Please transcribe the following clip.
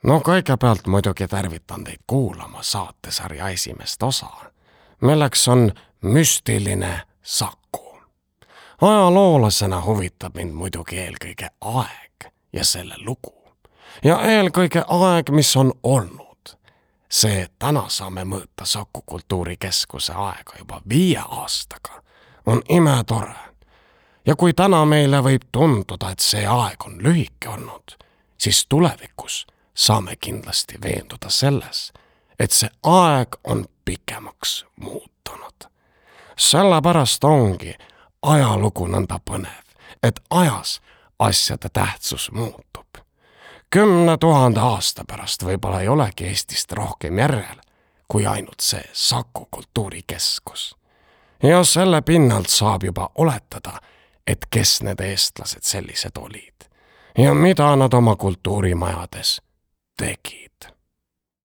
No kõigepealt muidugi tervitan teid kuulama saatesarja esimest osa, milleks on müstiline Saku. Ajaloolasena huvitab mind muidugi eelkõige aeg ja selle lugu. Ja eelkõige aeg, mis on olnud. See, et täna saame mõõta Saku Kultuurikeskuse aega juba 5 aastaga, on imetore. Ja kui täna meile võib tunduda, et see aeg on lühike olnud, siis tulevikus saame kindlasti veenduda selles, et see aeg on pikemaks muutunud. Sellepärast ongi ajalugu nõnda põnev, et ajas asjade tähtsus muutub. 10 000 aasta pärast võib-olla ei olegi Eestist rohkem järel, kui ainult see Saku Kultuurikeskus. Ja selle pinnalt saab juba oletada, et kes need eestlased sellised olid ja mida nad oma kultuurimajades tegid.